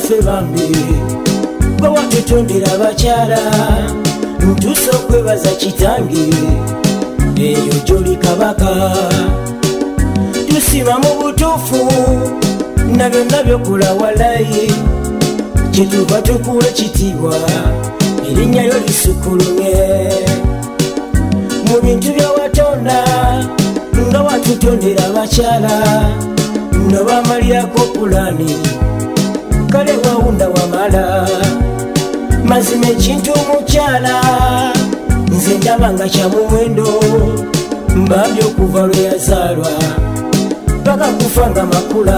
baffe bambi gwe watutondera abakyala ntuuse okwebaza kitange eyo gy'oli kabaka tusiba mu butuufu na byonna byokola walayi kyetuva tukuwa ekitiibwa erinnya lyo lisukulumye mu bintu byewatonda nga watutondera abakyala nobamalirako pulani kale wawunda wamala mazima ekintu omukyala nze ndaba nga kyamuwendo mbambye okuva lwe yazaalwa paka kufa nga makula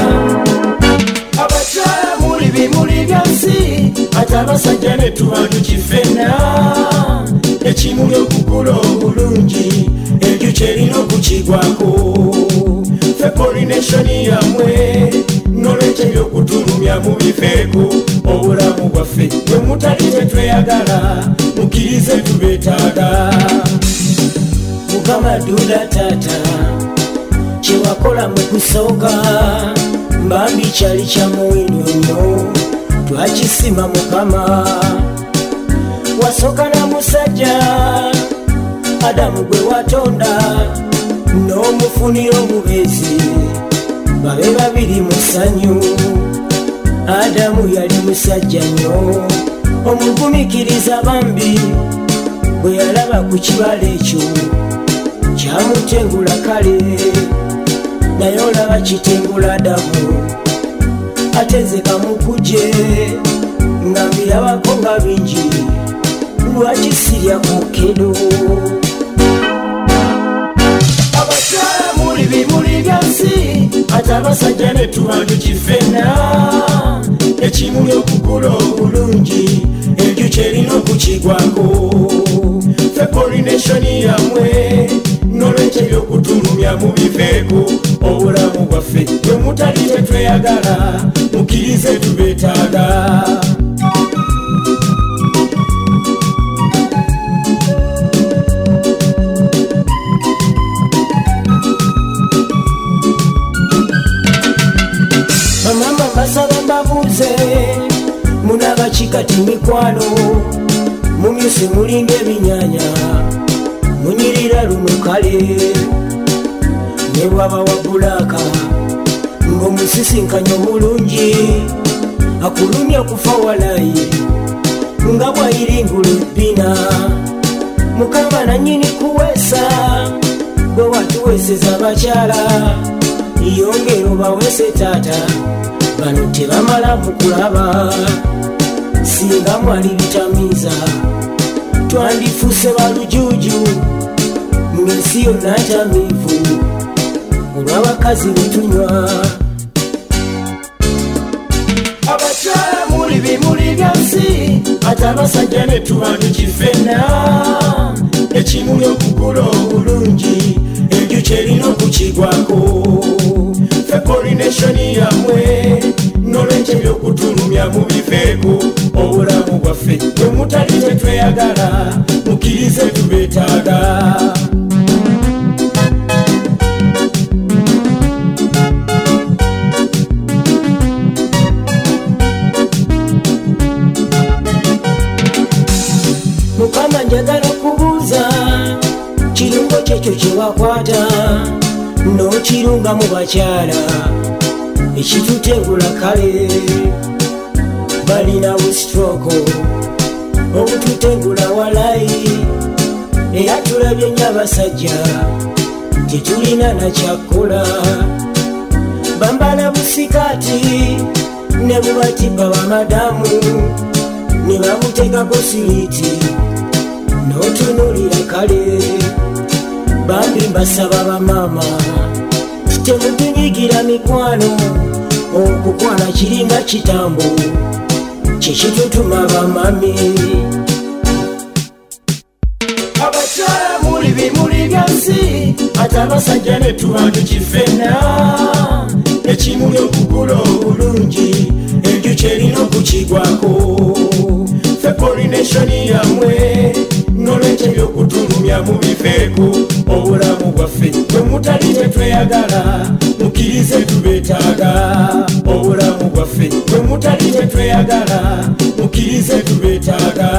abakyala muli bimuli byansi ate abasajja ne tuba tukifena ekimuli okukula obulungi ekyo kyerina okukigwako fe pollination yamwe nolwekyo ebyokutulumya mubifeeko obulamu bwaffe bwe mutali tetweyagala mukirize tubeetaaga mukama dula taata kyewakola mu kusooka mbambi kyali kya muwendo nnyo twakisima mukama wasooka na musajja adamu gwe watonda n'omufunira omubeezi babe babiri mu ssanyu adamu yali musajja nnyo omugumikiriza bambi bwe yalaba ku kibala ekyo kyamutengula kale naye olaba kitengula adamu ate nze kamukuje nga mbirabako nga bingi lwaki sirya ku kedo abakyala muli bimuli byansi ate abasajja ne tuba tukifena ekimuli okukula obulungi ekyo kyerina okukigwako fe pollination yamwe nolwekyo ebyokutulumya mubifeeko obulamu bwaffe bwe mutali tetweyagala mukirize tubeetaaga bamama basaba mbabuuze munabakikati mikwano mumyuse mulinga ebinyanya munyirira lumukale ne bwaba wa bulaka ng'omusisinkanya obulungi akulumya kufa walayi nga bwayiringula ebbina mukama nanyini kuweesa bwe watuweeseza abakyala yongera obaweese taata bano tebamala mukulaba singa mwali bitamiiza twandifuuse balujuuju ng'ensi yonna ntamiivu olw'abakazi betunywa abakyala muli bimuli byansi ate abasajja ne tuba tukifena ekimuli okukula obulungi ekyo kyerina okukigwako fe pollination yamwe nolwekyo ebyokutulumya mubifeeko obulamu bwaffe bwe mutali tetweyagala mukirize tubeetaaga mukama njagala okubuuza kirungo kyekyo kyewakwata n'okirunga mu bakyala ekitutengula kale balinawo stroke obututengula walayi era tulabye nnyo abasajja tetulina nakyakola bambala busikaati ne bubatiba bamadamu ne babutekako siriiti n'otunulira kale bambi mbasaba bamaama temutunyigira mikwano okukwana kiringa kitambo kyekitutuma bamami abakyala muli bimuli byansi ate abasajja ne tuba tukifena ekimuli okukula obulungi ekyo kyerina okukigwako fe pollination yamwe nolwekyo ebyokutulumya mubifeeko obulamu bwaffe bwe mutali tetweyagala mukkirize tubeetaaga obulamu bwaffe bwe mutali tetweyagala mukkirize tubeetaaga